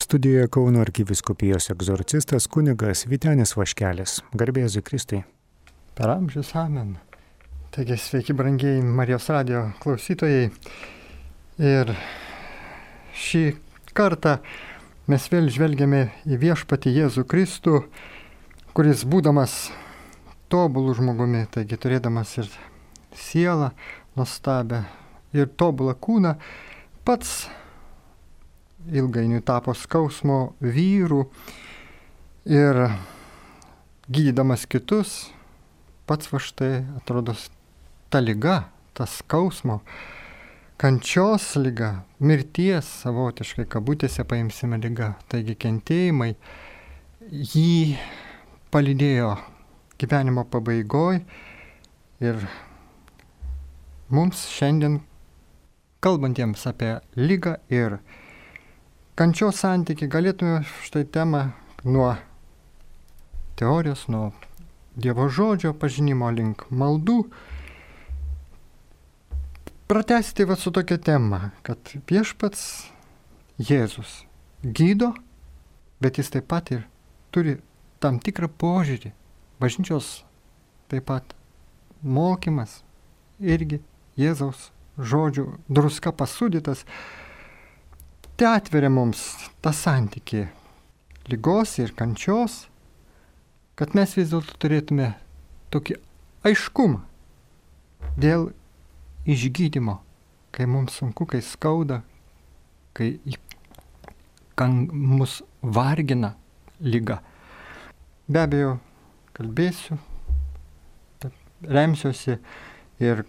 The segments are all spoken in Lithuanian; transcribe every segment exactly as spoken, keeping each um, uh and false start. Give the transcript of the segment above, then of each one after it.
Studijoje Kauno arkivyskupijos egzorcistas kunigas Vytenis Vaškelis. Garbė Jėzui Kristui. Per amžius amen. Taigi sveiki brangieji Marijos radijo klausytojai. Ir šį kartą mes vėl žvelgiame į viešpatį Jėzų Kristų, kuris būdamas tobulų žmogumi, taigi turėdamas ir sielą nuostabę ir tobulą kūną, pats ilgainiui tapo skausmo vyru ir gydydamas kitus, pats va štai atrodo ta liga, tas skausmo, kančios liga, mirties savotiškai, kabutėse paimsime liga, taigi kentėjimai jį palydėjo gyvenimo pabaigoj ir mums šiandien kalbantiems apie ligą ir kančios santykį galėtume štai temą nuo teorijos, nuo Dievo žodžio pažinimo link maldų pratęsti va su tokia tema, kad viešpats Jėzus gydo, bet jis taip pat ir turi tam tikrą požiūrį. Bažnyčios taip pat mokymas irgi Jėzaus žodžių druska pasūdytas. Tai atveria mums tą santykį ligos ir kančios, kad mes vis dėlto turėtume tokį aiškumą dėl išgydymo, kai mums sunku, kai skauda, kai kan mus vargina liga. Be abejo, kalbėsiu, remsiuosi ir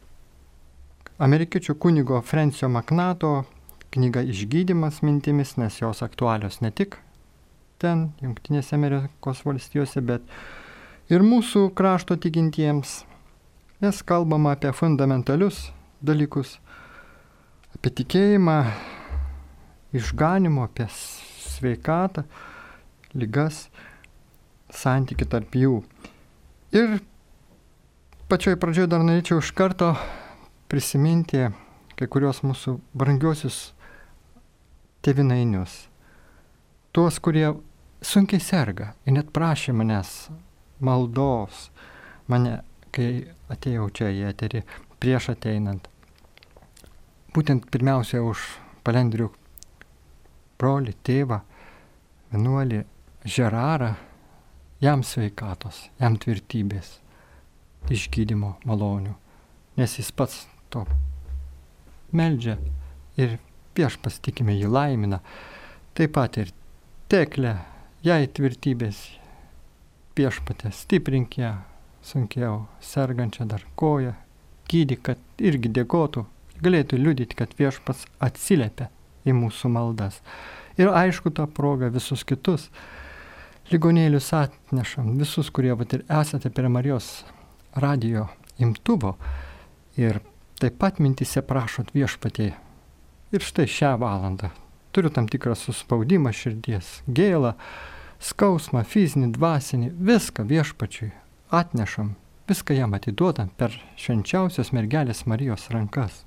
amerikiečių kunigo Francio Maknato knyga Išgydymas mintimis, nes jos aktualios ne tik ten, Jungtinėse Amerikos valstijose, bet ir mūsų krašto tikintiems, nes kalbama apie fundamentalius dalykus, apie tikėjimą, išganimo, apie sveikatą, ligas, santyki tarp jų. Ir pačioj pradžioj dar norėčiau iš karto prisiminti kai kurios mūsų brangiosius tėvynainius, tuos, kurie sunkiai serga ir net prašė manęs maldos, mane, kai atėjau čia į eterį, prieš ateinant. Būtent pirmiausia už Palendrių brolį, tėvą, vienuolį Žerarą, jam sveikatos, jam tvirtybės, išgydymo malonių, nes jis pats to meldžia ir viešpats tikime jį laimina. Taip pat ir Teklę, jai tvirtybės, viešpatė stiprink ją, sunkiau sergančią dar koją, gydyk, kad irgi dėkotų, galėtų liudyti, kad viešpats atsiliepia į mūsų maldas. Ir aišku, tą progą visus kitus ligonėlius atnešam, visus, kurie vat ir esate prie Marijos radijo imtuvo ir taip pat mintise prašot viešpatie. Ir štai šią valandą turiu tam tikrą suspaudimą širdies, gėlą, skausmą, fizinį, dvasinį, viską viešpačiui atnešam, viską jam atiduodam per švenčiausios mergelės Marijos rankas.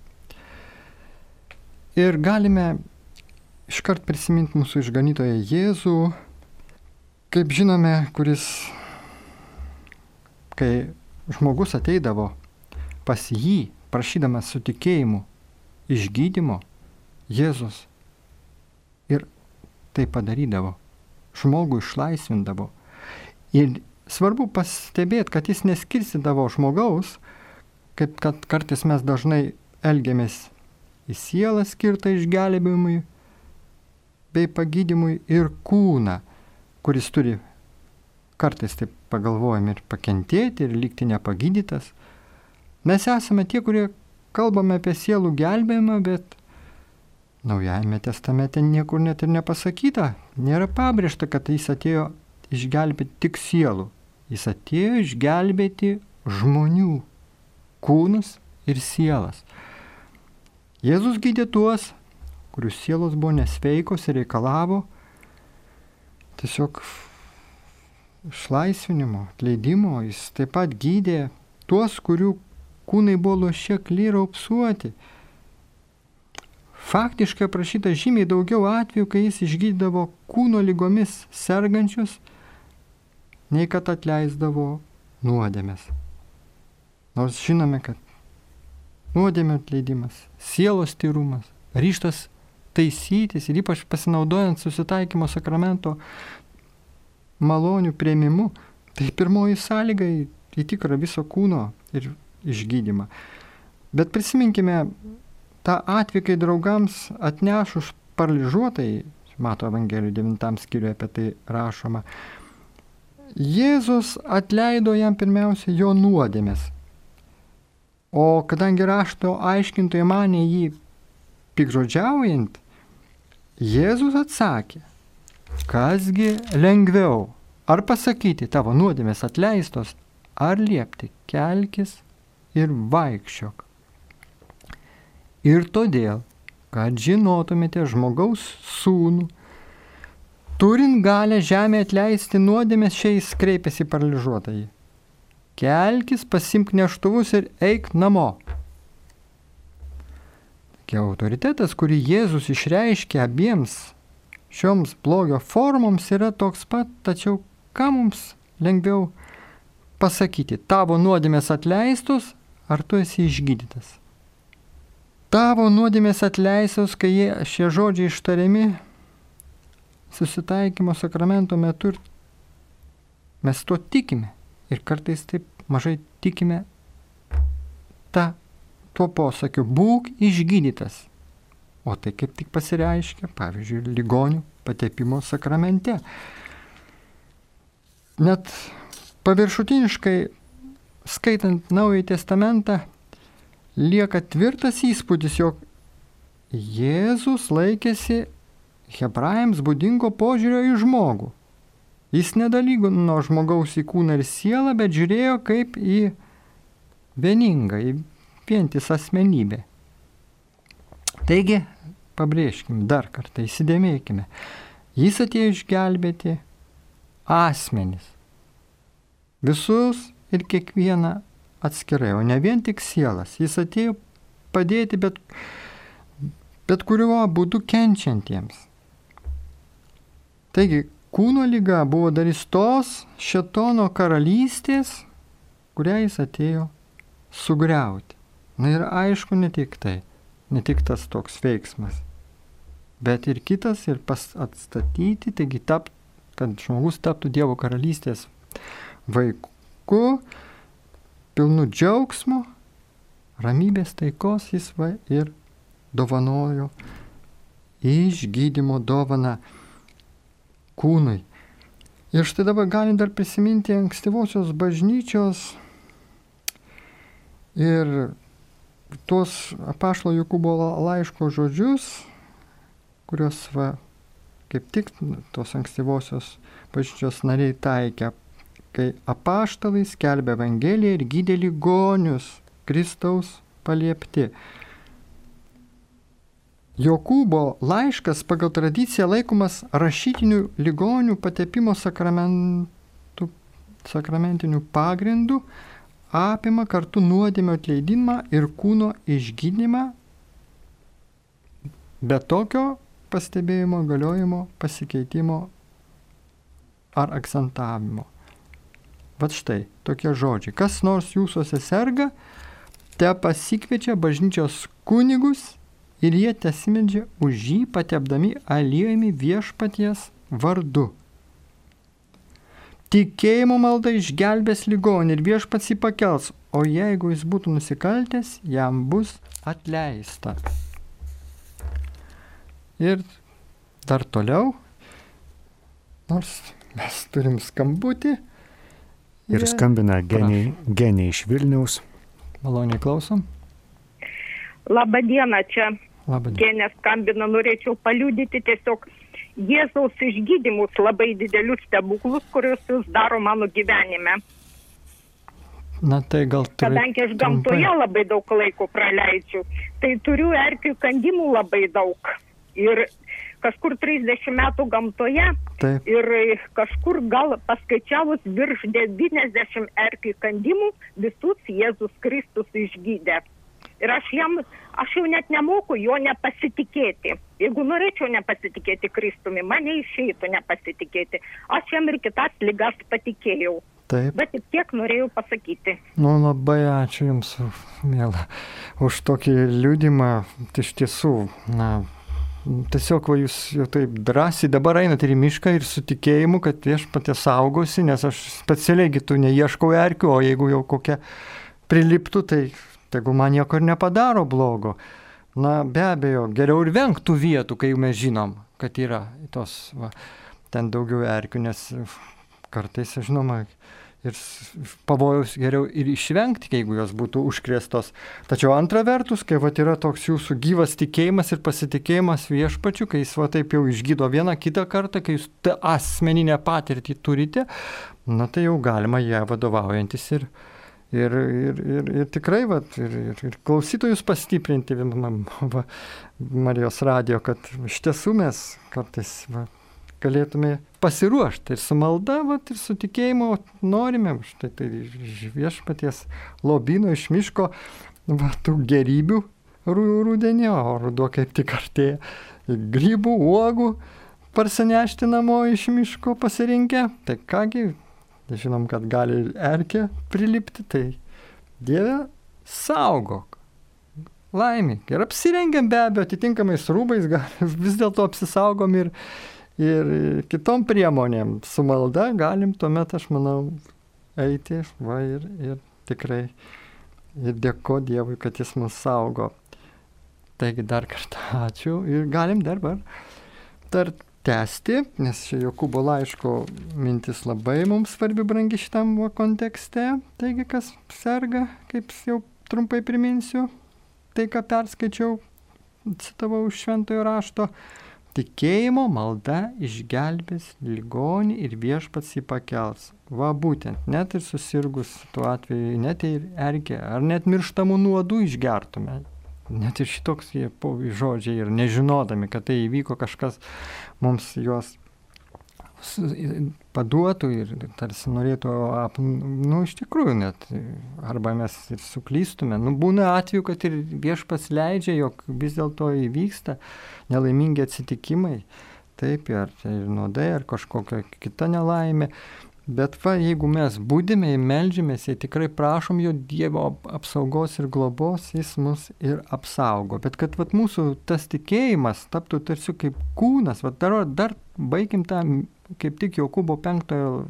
Ir galime iškart prisiminti mūsų išganytoją Jėzų, kaip žinome, kuris, kai žmogus ateidavo pas jį, prašydamas su tikėjimu išgydymo, Jėzus ir tai padarydavo, žmogų išlaisvindavo. Ir svarbu pastebėti, kad jis neskirstydavo žmogaus, kaip kad kartais mes dažnai elgiamės į sielą skirtą išgelbėjimui bei pagydymui ir kūną, kuris turi kartais taip pagalvojami ir pakentėti ir likti nepagydytas. Mes esame tie, kurie kalbame apie sielų gelbėjimą, bet Naujajame testamente niekur net ir nepasakyta, nėra pabrėžta, kad jis atėjo išgelbėti tik sielų. Jis atėjo išgelbėti žmonių, kūnus ir sielas. Jėzus gydė tuos, kurių sielos buvo nesveikos ir reikalavo tiesiog išlaisvinimo, atleidimo. Jis taip pat gydė tuos, kurių kūnai buvo lošekli ir raupsuoti. faktiškai aprašyta žymiai daugiau atvejų, kai jis išgydydavo kūno ligomis sergančius, nei kad atleisdavo nuodėmes. Nors žinome, kad nuodėmė atleidimas, sielos tyrumas, ryžtas taisytis ir ypač pasinaudojant susitaikymo sakramento malonių priėmimu, tai pirmoji sąlyga į, į tikrą viso kūno ir išgydymą. Bet prisiminkime tą atvejį, kai draugams atnešus paralyžiuotai, Mato Evangelijų devintam skyriuje apie tai rašoma, Jėzus atleido jam pirmiausia jo nuodėmės. O kadangi rašto aiškintojai manė jį pikžodžiaujant, Jėzus atsakė, kasgi lengviau, ar pasakyti tavo nuodėmės atleistos, ar liepti kelkis ir vaikščiok. Ir todėl, kad žinotumėte žmogaus sūnų, turint galę žemę atleisti nuodėmės, šiais kreipėsi paralyžiuotąjį. Kelkis, pasimk neštuvus ir eik namo. Taigi autoritetas, kurį Jėzus išreiškia abiems šioms blogio formoms, yra toks pat, tačiau ką mums lengviau pasakyti, tavo nuodėmės atleistos, ar tu esi išgydytas? Tavo nuodėmės atleistos, kai jie, šie žodžiai ištariami susitaikymo sakramento metu, ir mes to tikime. Ir kartais taip mažai tikime tą, tuo posakiu, būk išgydytas. O tai kaip tik pasireiškia, pavyzdžiui, ligonių patepimo sakramente. Net paviršutiniškai skaitant Naująjį testamentą, lieka tvirtas įspūdis, jog Jėzus laikėsi hebrajams būdingo požiūrio į žmogų. Jis nedalygino žmogaus į kūną ir sielą, bet žiūrėjo kaip į vieningą, į vientisą asmenybę. Taigi, pabrėžkime dar kartą, įsidėmėkime, jis atėjo išgelbėti asmenis. Visus ir kiekvieną atskirai, o ne vien tik sielas. Jis atėjo padėti bet, bet kuriuo būdu kenčiantiems. Taigi, kūno liga buvo dalis tos šėtono karalystės, kurią jis atėjo sugriauti. Na ir aišku, ne tik tai, ne tik tas toks veiksmas, bet ir kitas, ir pas atstatyti, taigi tap, kad žmogus taptų Dievo karalystės vaiku, pilnu džiaugsmo, ramybės, taikos, jis va ir dovanojo išgydymo dovaną kūnui. Ir štai dabar galim dar prisiminti ankstyvosios bažnyčios ir tos apaštalo Jokūbo laiško žodžius, kurios va, kaip tik tos ankstyvosios bažnyčios nariai taikė, kai apaštalai skelbė Evangeliją ir gydė ligonius, Kristaus paliepti. Jokūbo laiškas pagal tradiciją laikomas rašytinių ligonių patepimo sakramentinių pagrindų, apima kartu nuodėmio atleidimą ir kūno išgydymą, be tokio pastebėjimo, galiojimo, pasikeitimo ar akcentavimo. Vat štai tokie žodžiai. Kas nors jūsuose serga, te pasikviečia bažnyčios kunigus ir jie tesimeldžia už jį, patepdami aliejumi viešpaties vardu. Tikėjimo malda išgelbės ligonį ir viešpats jį pakels, o jeigu jis būtų nusikaltęs, jam bus atleista. Ir dar toliau, nors mes turim skambutį. Ir skambina Genė, Genė iš Vilniaus. Maloniai klausom. Labą dieną, čia Labą dieną. Genė skambina, norėčiau paliudyti tiesiog Jėzaus išgydymus, labai didelius stebuklus, kuriuos jis daro mano gyvenime. Na tai gal turi... Kadangi aš gamtoje labai daug laiko praleidžiu, tai turiu erkių kandimų labai daug. Ir kažkur trisdešimt metų gamtoje. Taip. Ir kažkur gal paskaičiavus virš devyniasdešimt erkių kandimų visus Jėzus Kristus išgydė. Ir aš jam, aš jau net nemoku jo nepasitikėti. Jeigu norėčiau nepasitikėti Kristumi, mane išeitų nepasitikėti. Aš jam ir kitas ligas patikėjau. Taip. Bet tik tiek norėjau pasakyti. Nu, labai ačiū Jums, mėla, už tokį liudimą. Iš tiesų, na, tiesiog va, Jūs jau taip drąsiai dabar einat ir į mišką ir su tikėjimu, kad Viešpatie saugosi, nes aš specialiai kitų neieškau erkių, o jeigu jau kokia priliptų, tai tegu man nieko ir nepadaro blogo. Na, be abejo, geriau ir vengtų vietų, kai mes žinom, kad yra tos, va, ten daugiau erkių, nes kartais, žinoma, ir pavojus geriau ir išvengti, jeigu jos būtų užkrėstos. Tačiau antra vertus, kai vat yra toks jūsų gyvas tikėjimas ir pasitikėjimas Viešpačiu, kai jis va taip jau išgydo vieną kitą kartą, kai jūs tą asmeninę patirtį turite, na tai jau galima ją vadovaujantis ir, ir, ir, ir, ir tikrai vat, ir, ir, ir klausytojus pastiprinti va, Marijos radijo, kad iš tiesų mes kartais va, galėtume pasiruošti ir su malda, vat, ir su tikėjimu norime, štai tai iš Viešpaties lobyno, iš miško, va, tų gerybių rudenį, o ruduo kaip tik artėja, grybų, uogų parsinešti namo iš miško pasirinkę. Tai kągi, žinom, kad gali erkė prilipti, tai Dieve saugok. Laimė. Ir apsirengiam be abejo atitinkamais rūbais, gal vis dėlto apsisaugom ir Ir kitom priemonėm su malda galim tuomet, aš manau, eiti va, ir, ir tikrai ir dėko Dievui, kad Jis mus saugo. Taigi dar kartą ačiū ir galim dabar dar tęsti, nes čia Jokūbo laiško mintis labai mums svarbi, brangi šitam kontekste. Taigi kas serga, kaip jau trumpai priminsiu, tai ką perskaičiau, citavau iš Šventojo rašto. Tikėjimo malda išgelbės ligonį ir Viešpats jį pakels. Va būtent, net ir susirgus tuo atveju, net ir erkė, ar net mirštamų nuodų išgertume. Net ir šitoks jie žodžiai ir nežinodami, kad tai įvyko kažkas mums juos paduotų ir tarsi norėtų, ap, nu iš tikrųjų net, arba mes ir suklystume. Nu būna atveju, kad ir Viešpats leidžia, jog vis dėlto įvyksta nelaimingi atsitikimai, taip, ar tai ir nuodai, ar kažkokia kita nelaimė. Bet va, jeigu mes būdime ir meldžiamės, jei tikrai prašom jo Dievo apsaugos ir globos, jis mus ir apsaugo. Bet kad va, mūsų tas tikėjimas taptų tarsi kaip kūnas, va, dar, dar baigim tą kaip tik Jokūbo penktojo,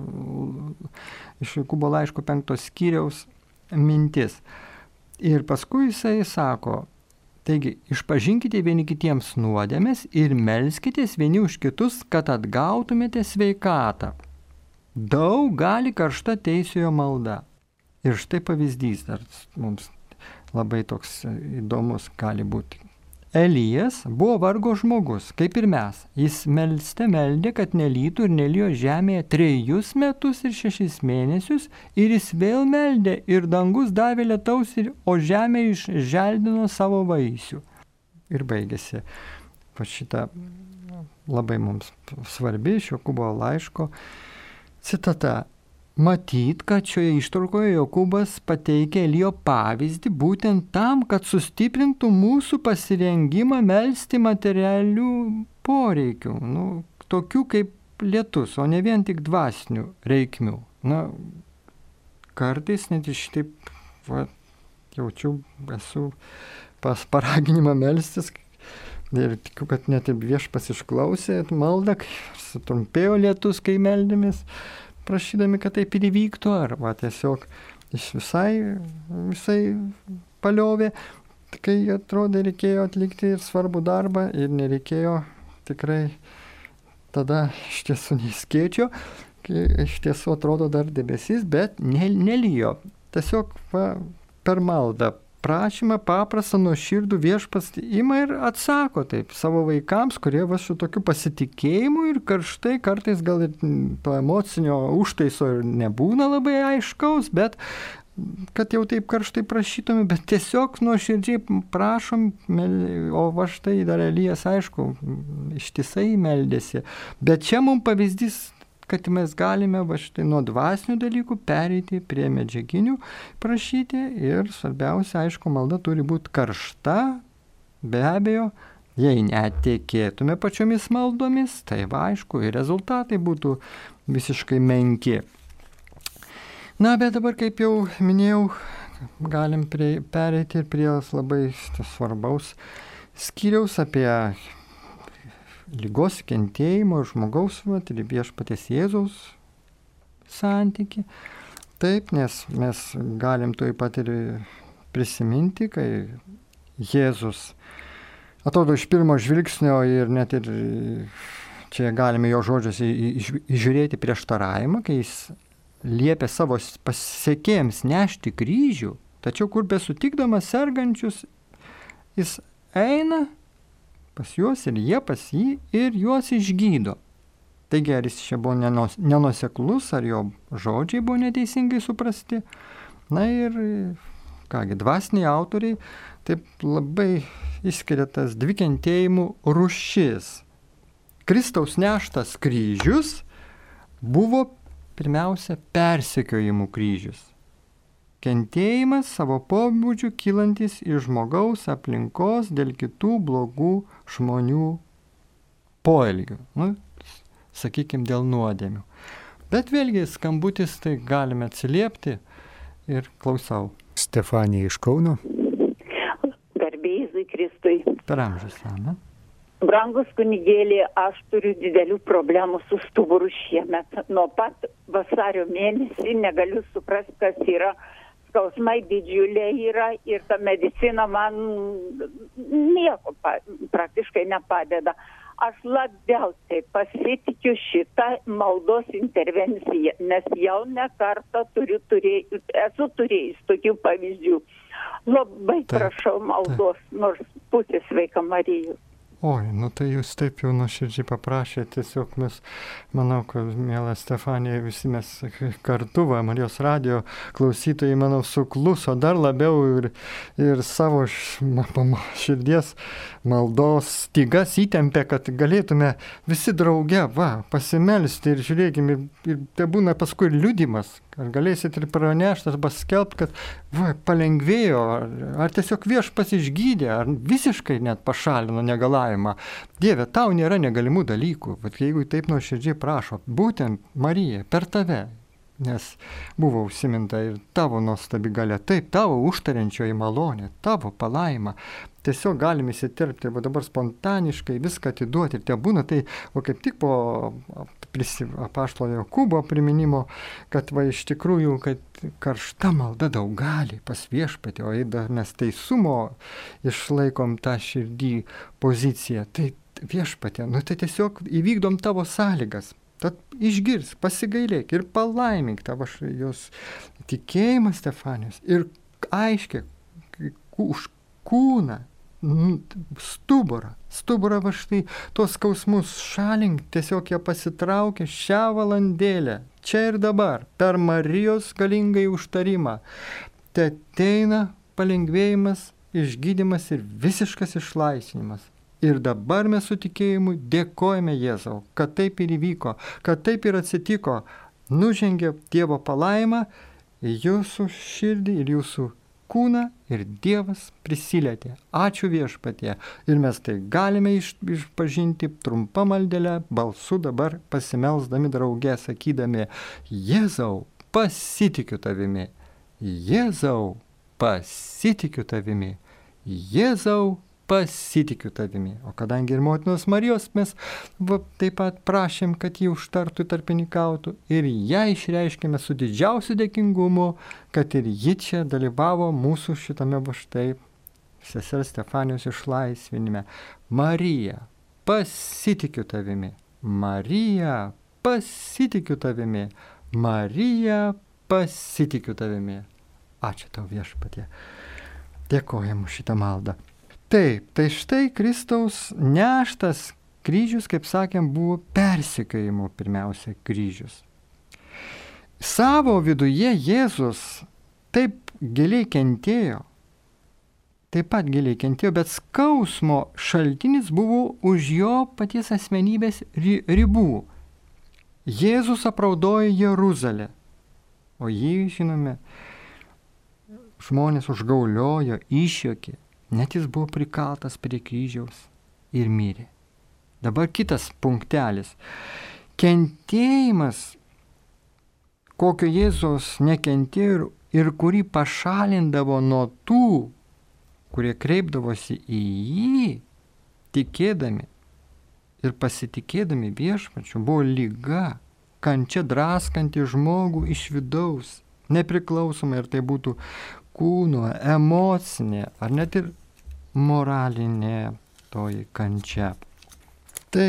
iš Jokūbo laiško penkto skyriaus mintis. Ir paskui jisai sako, taigi, išpažinkite vieni kitiems nuodėmes ir melskitės vieni už kitus, kad atgautumėte sveikatą. Daug gali karšta teisiojo malda. Ir štai pavyzdys dar mums labai toks įdomus gali būti. Elijas buvo vargo žmogus, kaip ir mes. Jis melste meldė, kad nelytų ir nelijo žemėje trejus metus ir šešis mėnesius, ir jis vėl meldė, ir dangus davė lietaus, o žemė išželdino savo vaisių. Ir baigėsi va šitą labai mums svarbi iš Jokūbo laiško citata. Matyt, kad šioje ištraukoje Jokūbas pateikia Elijo pavyzdį būtent tam, kad sustiprintų mūsų pasirengimą melsti materialių poreikių, nu, tokių kaip lietus, o ne vien tik dvasinių reikmių. Na, kartais net iš taip, va, jaučiu, esu pas paraginimą melstis ir tikiu, kad net ir Viešpats išklausė maldą, kai sutrumpėjo lietus, kai meldėmės, prašydami, kad taip ir įvyktų, arba tiesiog iš visai, visai paliovė, kai atrodo reikėjo atlikti ir svarbų darbą ir nereikėjo tikrai tada iš tiesų neįskėčio, kai iš tiesų atrodo dar debesis, bet ne, nelijo. Tiesiog va, per maldą prašymą paprastą nuoširdų Viešpats ima ir atsako taip savo vaikams, kurie va su tokiu pasitikėjimu ir karštai, kartais gal ir to emocinio užtaiso ir nebūna labai aiškaus, bet kad jau taip karštai prašytume, bet tiesiog nuoširdžiai prašom, o va štai dar Elijas, aišku, ištisai meldėsi. Bet čia mums pavyzdys kad mes galime va štai nuo dvasinių dalykų pereiti prie medžiaginių, prašyti ir svarbiausia, aišku, malda turi būti karšta, be abejo, jei netekėtume pačiomis maldomis, tai va, aišku, ir rezultatai būtų visiškai menki. Na, bet dabar, kaip jau minėjau, galim prie, pereiti ir prie labai svarbaus skyriaus apie lygos kentėjimo žmogaus vat, ir viešpaties Jėzaus santyki. Taip, nes mes galim taip pat ir prisiminti, kai Jėzus atrodo iš pirmo žvilgsnio ir net ir čia galime jo žodžiuose įžiūrėti prieštaravimą, kai jis liepia savo pasekėjams nešti kryžių, tačiau kur besutikdamas sergančius, jis eina pas juos ir jie pas jį ir juos išgydo. Taigi ar jis čia buvo nenuoseklus, ar jo žodžiai buvo neteisingai suprasti. Na ir, kągi, dvasiniai autoriai taip labai išskiria tas dvi kentėjimų rūšis. Kristaus neštas kryžius buvo pirmiausia persekiojimų kryžius. Kentėjimas savo pobūdžiu kylantis iš žmogaus aplinkos dėl kitų blogų žmonių poelgių. Nu, sakykime, dėl nuodėmių. Bet vėlgi skambutis, tai galime atsiliepti ir klausau. Stefanija iš Kauno. Garbė Jėzui Kristui. Per amžius, amen. Brangus kunigėlė, aš turiu didelių problemų su stuburu šiemet. Nuo pat vasario mėnesį negaliu suprasti, kas yra. Skausmai didžiuliai yra ir ta medicina man nieko pa, praktiškai nepadeda. Aš labiausiai pasitikiu šitą maldos intervenciją, nes jau ne kartą turiu, turėj, esu turėjus tokių pavyzdžių. Labai taip, prašau maldos, taip. Nors pusė sveika Marijos. Oi, nu tai jūs taip jau nuoširdžiai paprašėte, tiesiog mes, manau, kad, mėla Stefanija, visi mes kartu, va, Marijos radijo klausytojai, manau, sukluso dar labiau ir, ir savo širdies maldos stygas įtempė, kad galėtume visi drauge, va, pasimelsti ir žiūrėkime, ir, ir tai būna paskui ir liudimas, ar galėsit ir pranešti, arba skelbti, kad va, palengvėjo, ar, ar tiesiog viešpats išgydė, ar visiškai net pašalino negalavimą. Dieve, tau nėra negalimų dalykų, bet jeigu taip nuoširdžiai prašo, būtent Marija, per tave, nes buvo užsiminta ir tavo nuostabi galia, taip, tavo užtariančioji malonė, tavo palaima. Tiesiog galime įsiterpti ir dabar spontaniškai viską atiduoti. Ir te būna tai, o kaip tik po apaštalo Jokūbo priminimo, kad va iš tikrųjų, kad karšta malda daug gali pas viešpatį, o jei mes teisumo išlaikom tą širdį poziciją, tai viešpatė, nu tai tiesiog įvykdom tavo sąlygas. Tad išgirs, pasigailėk ir palaimink tavo jos tikėjimą, Stefanijos, ir aiškiai už kūną, stuburą, stuburą va štai tos skausmus šalink, tiesiog jie pasitraukia šią valandėlę, čia ir dabar, per Marijos galingąjį užtarimą. Te ateina palengvėjimas, išgydymas ir visiškas išlaisvinimas. Ir dabar mes su tikėjimu dėkojame Jėzau, kad taip ir įvyko, kad taip ir atsitiko. Nužengė Dievo palaima į jūsų širdį ir jūsų kūną ir Dievas prisilietė. Ačiū viešpatie. Ir mes tai galime iš, išpažinti trumpą maldelę, balsu dabar pasimelsdami drauge, sakydami: Jėzau, pasitikiu tavimi. Jėzau, pasitikiu tavimi. Jėzau, pasitikiu tavimi. O kadangi ir motinos Marijos mes va, taip pat prašėm, kad jį užtartų, tarpininkautų, ir ją išreiškėme su didžiausiu dėkingumu, kad ir ji čia dalyvavo mūsų šitame va štai sesers Stefanijos išlaisvinime. Marija, pasitikiu tavimi. Marija, pasitikiu tavimi. Marija, pasitikiu tavimi. Ačiū tau viešpatie. Dėkojam už šitą maldą. Taip, tai štai Kristaus neštas kryžius, kaip sakėm, buvo persekiojimo pirmiausia kryžius. Savo viduje Jėzus taip giliai kentėjo, taip pat giliai kentėjo, bet skausmo šaltinis buvo už jo paties asmenybės ribų. Jėzus apraudojo Jeruzalę, o jį, žinome, žmonės užgauliojo, išjuokė, net jis buvo prikaltas prie kryžiaus ir mirė. Dabar kitas punktelis. Kentėjimas, kokio Jėzus nekentėjo ir, ir kurį pašalindavo nuo tų, kurie kreipdavosi į jį, tikėdami ir pasitikėdami viešpačiu, buvo lyga, kančia draskanti žmogų iš vidaus, nepriklausomai ar tai būtų kūno, emocinė ar net ir moralinė toji kančia. Tai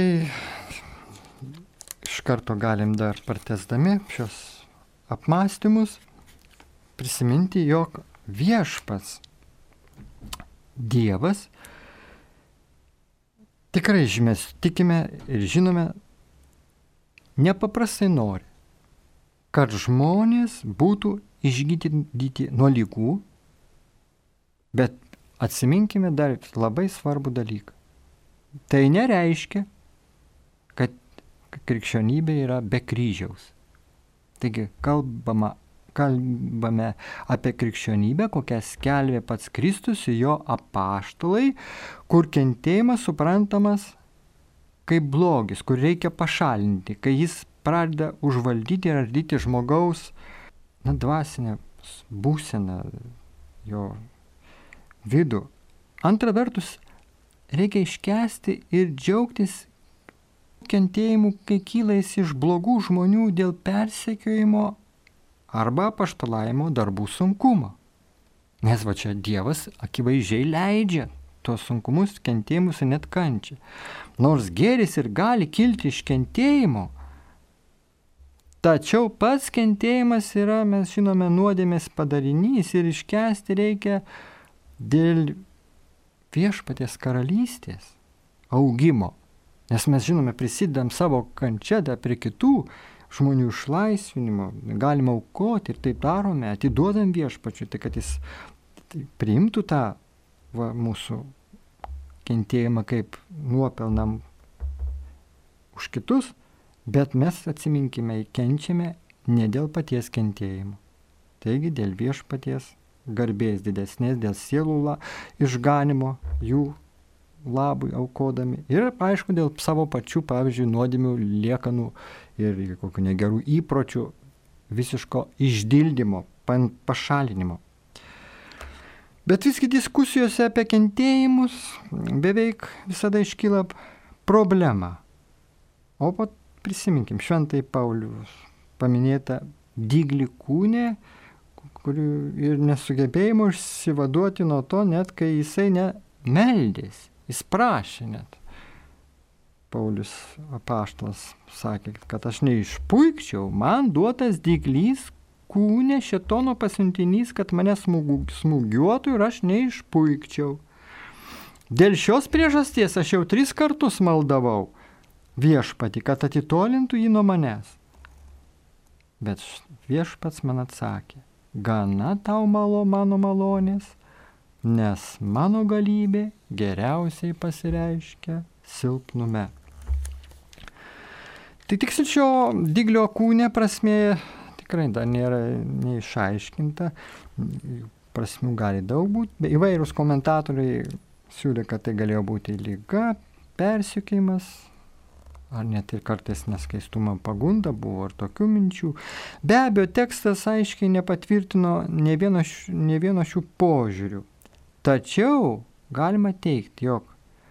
iš karto galim dar pratęsdami šios apmąstymus prisiminti, jog viešpats Dievas tikrai mes tikime ir žinome, nepaprastai nori, kad žmonės būtų išgydyti nuo ligų, bet atsiminkime dar labai svarbų dalyką. Tai nereiškia, kad krikščionybė yra be kryžiaus. Taigi kalbama, kalbame apie krikščionybę, kokią skelbė pats Kristus ir jo apaštalai, kur kentėjimas suprantamas kaip blogis, kur reikia pašalinti, kai jis pradeda užvaldyti ir ardyti žmogaus na, dvasinę būseną, jo vidų. Antra vertus, reikia iškęsti ir džiaugtis kentėjimu, kai kyla jis iš blogų žmonių dėl persekiojimo arba apaštalavimo darbų sunkumo. Nes va čia Dievas akivaizdžiai leidžia tuos sunkumus, kentėjimus ir net kančią. Nors gėris ir gali kilti iš kentėjimo, tačiau pats kentėjimas yra, mes žinome, nuodėmės padarinys ir iškęsti reikia dėl viešpaties karalystės augimo. Nes mes žinome, prisidedam savo kančią prie kitų žmonių išlaisvinimo, galime aukoti ir taip darome, atiduodam viešpačiui, tai kad jis priimtų tą va, mūsų kentėjimą kaip nuopelnam už kitus, bet mes atsiminkime, kenčiame ne dėl paties kentėjimo. Taigi dėl viešpaties garbės didesnės, dėl sielų la, išganimo jų labui aukodami ir, aišku, dėl savo pačių, pavyzdžiui, nuodėmių, liekanų ir kokių negerų įpročių visiško išdildymo, pašalinimo. Bet visgi diskusijose apie kentėjimus beveik visada iškyla problema. O pat prisiminkim šventai Paulius paminėtą dyglį kūne, kurių ir nesugebėjimo išsivaduoti nuo to, net kai jisai nemeldėsi. Jis prašė net. Paulius apaštalas sakė, kad aš neišpuikčiau, man duotas dyglys kūne šėtono pasiuntinys, kad mane smūgiuotų ir aš neišpuikčiau. Dėl šios priežasties aš jau tris kartus maldavau viešpatį, kad atitolintų jį nuo manęs. Bet viešpats man atsakė, gana tau malo mano malonės, nes mano galybė geriausiai pasireiškia silpnume. Tai tiksliai šio dyglio kūne prasmė tikrai dar nėra neišaiškinta, prasmių gali daug būti, bet įvairūs komentatoriai siūlė, kad tai galėjo būti liga, persekiojimas, ar net ir kartais neskaistumą pagunda, buvo ir tokių minčių. Be abejo, tekstas aiškiai nepatvirtino ne vieno, ne vieno šių požiūrių. Tačiau galima teikti, jog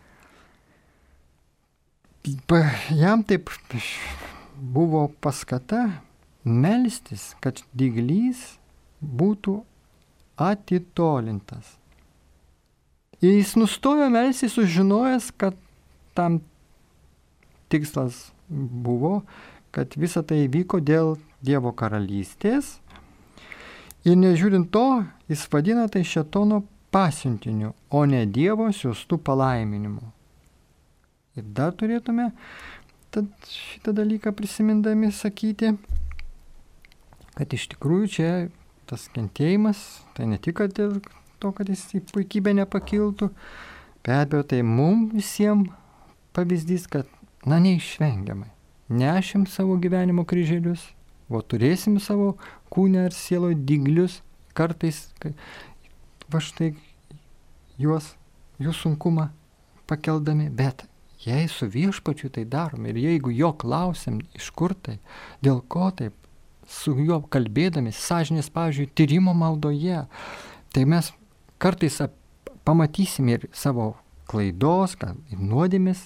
jam taip buvo paskata melstis, kad dyglys būtų atitolintas. Ir jis nustojo melstis, sužinojęs, kad tam tikslas buvo, kad visa tai vyko dėl Dievo karalystės. Ir nežiūrint to, jis vadina tai šėtono pasiuntiniu, o ne Dievo siųstų palaiminimu. Ir dar turėtume tad šitą dalyką prisimindami sakyti, kad iš tikrųjų čia tas kentėjimas, tai ne tik kad dėl to, kad jis į puikybę nepakiltų, be abejo, tai mums visiems pavyzdys, kad, na, neišvengiamai, nešim savo gyvenimo kryželius, o turėsim savo kūne ar sieloje dyglius, kartais, kai, va štai juos, jų sunkumą pakeldami, bet jei su viešpačiu tai darom ir jeigu jo klausim, iš kur tai, dėl ko taip, su juo kalbėdami, sąžinės, pavyzdžiui, tyrimo maldoje, tai mes kartais ap, pamatysim ir savo klaidos, ir nuodėmės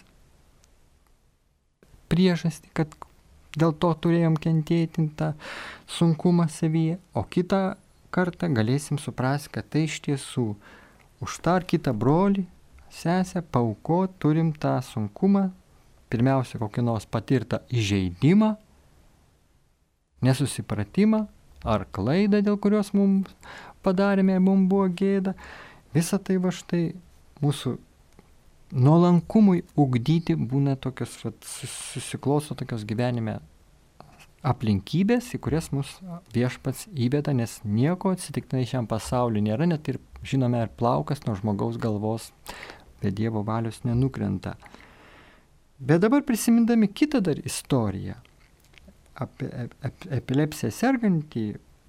priežastį, kad dėl to turėjom kentėti tą sunkumą savyje, o kitą kartą galėsim suprasti, kad tai iš tiesų už tą ar kitą brolį, sesę, paukot turim tą sunkumą, pirmiausia, kokį nors patirtą įžeidimą, nesusipratimą ar klaidą, dėl kurios mums padarėme, mums buvo gėda. Visą tai va štai mūsų nuolankumui ugdyti būna tokios, va, susiklosto tokios gyvenime aplinkybės, į kurias mus viešpats įveda, nes nieko atsitiktinai šiam pasauliu nėra, net ir žinome, ar plaukas nuo žmogaus galvos be Dievo valios nenukrenta. Bet dabar prisimindami kitą dar istoriją apie ep- epilepsiją sergantį,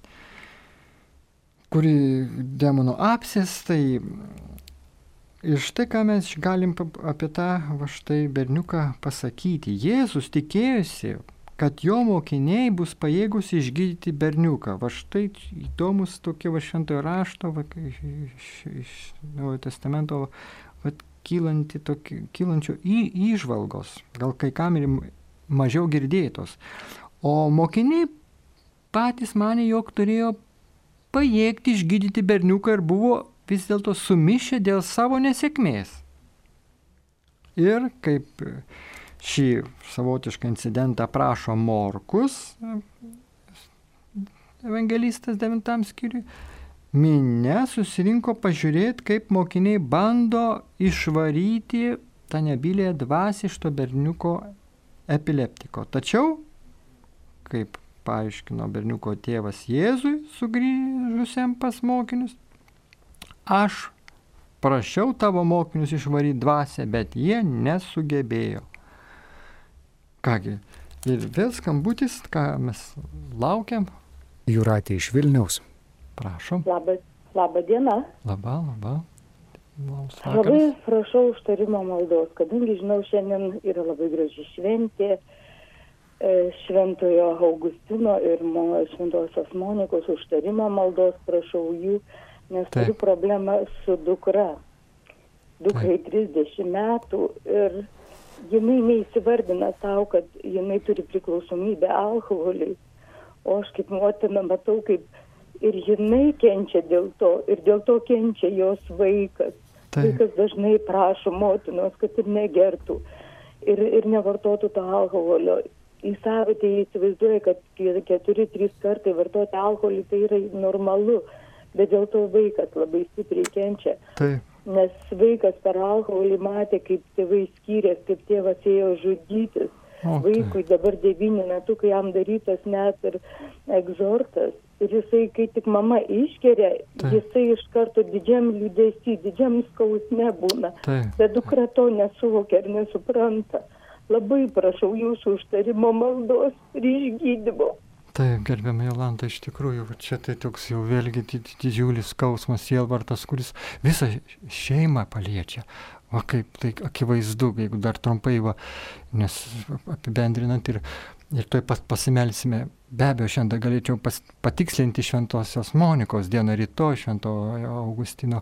kuri demonų apsės, tai ir štai ką mes galim apie tą va štai berniuką pasakyti. Jėzus tikėjosi, kad jo mokiniai bus pajėgus išgydyti berniuką. Va štai įdomus tokie va šventojo rašto, va, iš, iš Naujojo Testamento va, kylanti, tokie, kylančio į, įžvalgos, gal kai kam ir mažiau girdėtos. O mokiniai patys manė, jog turėjo pajėgti išgydyti berniuką ir buvo vis dėlto sumišę dėl savo nesėkmės. Ir kaip šį savotišką incidentą aprašo Morkus, evangelistas devintam skyriui, minia susirinko pažiūrėti, kaip mokiniai bando išvaryti tą nebylėją dvasią iš to berniuko epileptiko. Tačiau, kaip paaiškino berniuko tėvas Jėzui, sugrįžusiam pas mokinius, aš prašiau tavo mokinius išvaryti dvasią, bet jie nesugebėjo. Kągi, ir vėl skambutis, ką mes laukiam. Jūratė iš Vilniaus. Prašom. Labą, labą dieną. Labą, labą. Labai prašau užtarimo maldos, kadangi žinau, šiandien yra labai graži šventė, šventojo Augustino ir šventosios Monikos užtarimo maldos, prašau jų, nes Taip. Turiu problemą su dukra. Dukrai trisdešimt metų ir jinai neįsivardina savo, kad jinai turi priklausomybę alkoholiui, o aš kaip motina matau, kaip ir jinai kenčia dėl to, ir dėl to kenčia jos vaikas. Taip. Vaikas dažnai prašo motinos, kad ir negertų ir, ir nevartotų to alkoholio. Į savaitę įsivaizduoja, kad keturi, trys kartai vartoti alkoholį tai yra normalu, bet dėl to vaikas labai stipriai kenčia. Taip. Nes vaikas per alkoholį matė, kaip tėvai skyrės, kaip tėvas ėjo žudytis. O, vaikui dabar devyni metukai, jam darytas net ir egzortas. Ir jisai, kai tik mama išgeria, Taip. Jisai iš karto didžiam liūdesy, didžiam skausme būna. Taip. Bet dukra to nesuvokia ir nesupranta. Labai prašau jūsų užtarimo maldos ir išgydymo. Taip, gerbiama Jolanta, iš tikrųjų, čia tai toks jau vėlgi didžiulis skausmas, sielvartas, kuris visą šeimą paliečia. O kaip tai akivaizdu, jeigu dar trumpai, va, nes apibendrinant ir, ir toj pas, pasimelsime, be abejo, šiandien galėčiau pas, patikslinti šventosios Monikos dieną, rytoj švento Augustino.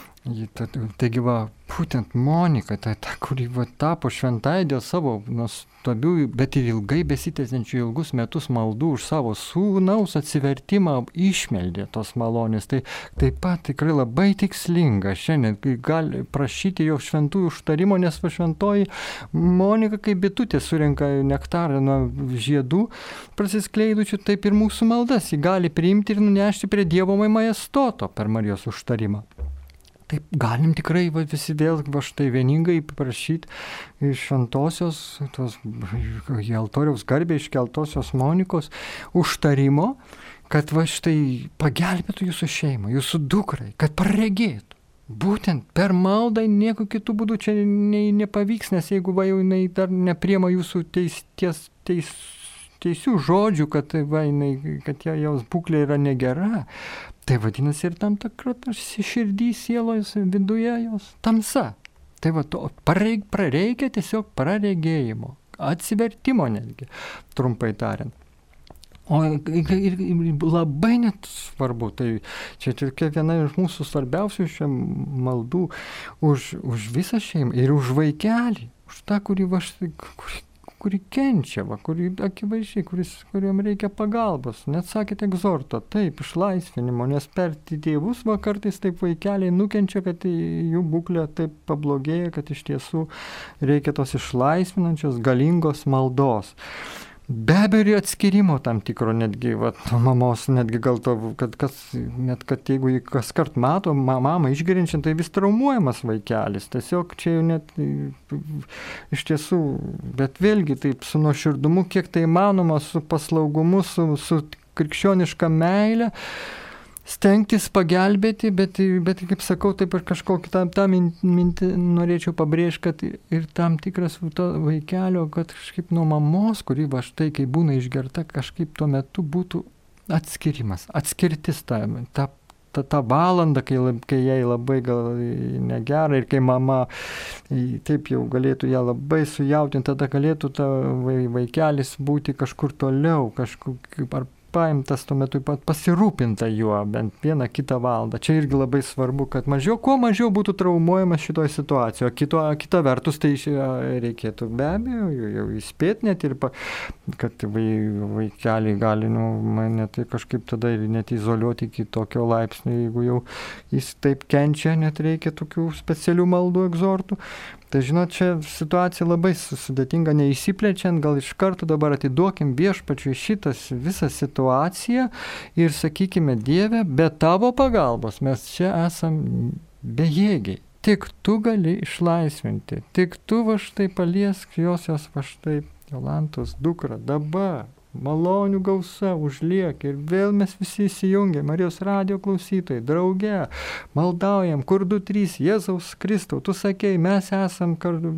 Taigi va, būtent Monika, ta, ta kuri va, tapo šventai dėl savo nuostabių, bet ir ilgai besitęsiančių ilgus metus maldų už savo sūnaus atsivertimą išmeldė tos malonės. Tai taip pat tikrai labai tikslinga šiandien, kai gali prašyti jo šventųjų užtarimo, nes va šventoji Monika kaip bitutė surenka nektarą nuo žiedų prasiskleidučių, taip ir mūsų maldas jį gali priimti ir nunešti prie Dievo majestoto per Marijos užtarimą. Taip galim tikrai va, visi vėl va štai vieningai prašyti iš šventosios, tos į altoriaus garbę iškeltosios Monikos užtarimo, kad va štai pagelbėtų jūsų šeimą, jūsų dukrai, kad praregėtų. Būtent per maldą nieko kitų būdų čia ne, nepavyks, nes jeigu va jau jinai dar nepriema jūsų teis, ties, teis, teisių žodžių, kad, va, jinai, kad jos būklė yra negera, tai vadinasi ir tam tikra širdį, sielos viduje jos tamsa. Tai va, to pareik, prareikia tiesiog praregėjimo, atsivertimo netgi, trumpai tariant. O ir, ir, ir labai net svarbu, tai čia tokia viena iš mūsų svarbiausių šią maldų už, už visą šeimą ir už vaikelį, už tą, kurį va, kurį, kuri kenčia, va, kuri akivaizdžiai, kuris, kuriam reikia pagalbos. Net sakėte egzorto, taip, išlaisvinimo, nes per tėvus va kartais taip vaikeliai nukenčia, kad jų būklė taip pablogėja, kad iš tiesų reikia tos išlaisvinančios, galingos maldos. Be abejo ir atskirimo tam tikro netgi, va, mamos, netgi gal to, kad, kas, net kad jeigu jį kas kart mato mamą išgeriančią, tai vis traumuojamas vaikelis. Tiesiog čia jau net iš tiesų, bet vėlgi taip su nuoširdumu, kiek tai įmanoma, su paslaugumu, su, su krikščioniška meile, stengtis pagelbėti, bet, bet kaip sakau, taip ir kažkokį tą, tą mintį norėčiau pabrėžti, kad ir tam tikras to vaikelio, kad kažkaip nuo mamos, kuri va štai, kai būna išgerta, kažkaip tuo metu būtų atskirimas, atskirtis tą, tą, tą, tą valandą, kai, kai jai labai gal negera ir kai mama taip jau galėtų ją labai sujautinti, tada galėtų ta vaikelis būti kažkur toliau, kažkur ar paimtas tuo metu pat pasirūpinta juo bent vieną kitą valandą. Čia irgi labai svarbu, kad mažiau, kuo mažiau būtų traumuojamas šitoje situacijoje. Kito, kita vertus, tai reikėtų be abejo jau įspėti net ir, pa, kad vaikeliai gali, nu, mane tai kažkaip tada ir net izoliuoti iki tokio laipsnio, jeigu jau jis taip kenčia, net reikia tokių specialių maldų, egzortų. Tai žinot, čia situacija labai sudėtinga, neįsiplečiant, gal iš karto dabar atiduokim Viešpačiui šitas visą situaciją ir sakykime, Dieve, be tavo pagalbos mes čia esam bejėgiai. Tik tu gali išlaisvinti, tik tu va štai paliesk Josios va štai Jolantos dukrą dabar. Malonių gausa užliek ir vėl mes visi įsijungiam, Marijos radijo klausytojai, drauge, maldaujam, kur du trys, Jėzaus Kristau, tu sakei, mes esam kartu,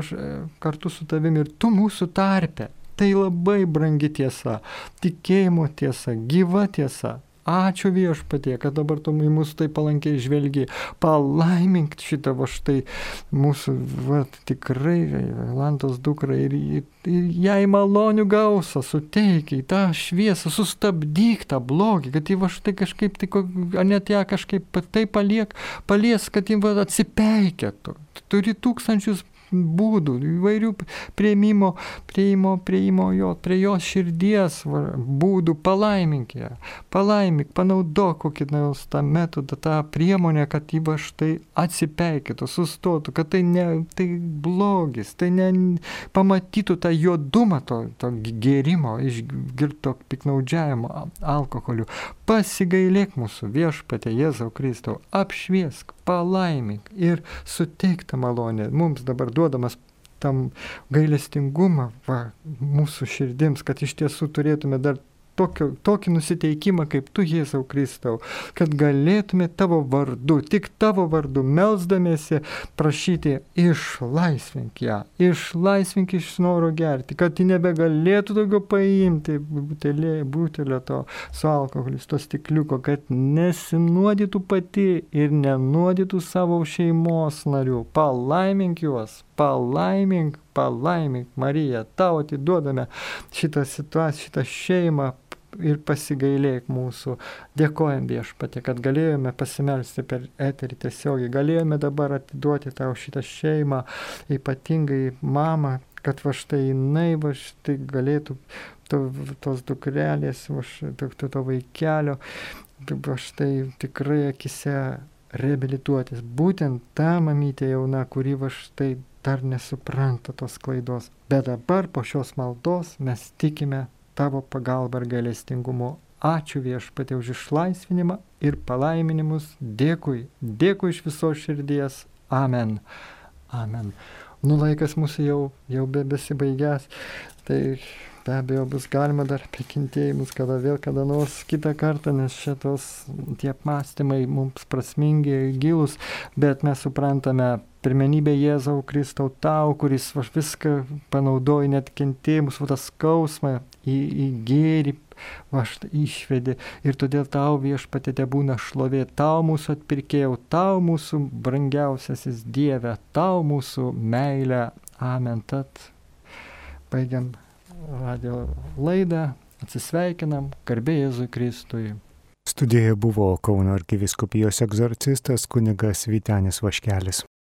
kartu su tavimi ir tu mūsų tarpe. Tai labai brangi tiesa, tikėjimo tiesa, gyva tiesa. Ačiū Viešpatie, kad dabar tu į mūsų tai palankiai žvelgi. Palaimink šitą va štai mūsų, va, tikrai, Jolantos dukra ir, ir, ir jai malonių gausą suteikia, tą šviesą, sustabdyk tą blogį, kad jį va štai kažkaip, tai, net ją kažkaip tai paliek, palies, kad jį va atsipeikėtų. Turi tūkstančius būdų, įvairių prieimimo, prieimo, prieimo jo, prie jos širdies būdų, palaimink ją, palaimink, panaudok kokį nors tą metodą, tą priemonę, kad jį va štai atsipeikėtų, sustotų, kad tai ne, tai blogis, tai ne, pamatytų tą juodumą to, to gėrimo, išgirto piknaudžiavimo alkoholiu. Pasigailėk mūsų Viešpatie Jėzau Kristau, apšviesk, palaimink ir suteik tą malonę. Mums dabar duodamas tam gailestingumą va, mūsų širdims, kad iš tiesų turėtume dar tokio, tokį nusiteikimą kaip tu, Jėzau Kristau, kad galėtume tavo vardu, tik tavo vardu melsdamiesi prašyti išlaisvink ją, išlaisvink iš noro gerti, kad ji nebegalėtų daugiau paimti butelė, butelio to su alkoholis, to stikliuko, kad nesinuodytų pati ir nenuodytų savo šeimos narių. Palaimink juos, palaimink, palaimink, Marija, tau atiduodame šitą situaciją, šitą šeimą ir pasigailėk mūsų. Dėkojam Viešpatie, kad galėjome pasimelsti per eterį tiesiogiai, galėjome dabar atiduoti tau šitą šeimą, ypatingai mamą, kad va štai jinai va štai galėtų to, tos dukrelės, va štai to, to vaikelio, va štai tikrai akise reabilituotis. Būtent ta mamytė jauna, kuri va štai dar nesupranta tos klaidos. Bet dabar po šios maldos mes tikime tavo pagalbą ir gailestingumu. Ačiū Viešpatie už išlaisvinimą ir palaiminimus. Dėkui, dėkui iš visos širdies. Amen. Amen. Nu, laikas mūsų jau, jau be besibaigęs. Tai be abejo bus galima dar apie kentėjimus, kada vėl, kada nors kitą kartą, nes šitos tie apmąstymai mums prasmingi, gilus, bet mes suprantame pirmenybė Jėzau Kristau tau, kuris va, viską panaudoja, net kentėjimus, va tą skausmą į, į gėrį va, išvedė. Ir todėl tau viešpatie tebūna šlovė, tau mūsų atpirkėjau, tau mūsų brangiausiasis Dieve, tau mūsų meilė. Amen. Tad baigiam radio laidą, atsisveikinam, garbė Jėzui Kristui. Studijoje buvo Kauno arkivyskupijos egzorcistas kunigas Vytenis Vaškelis.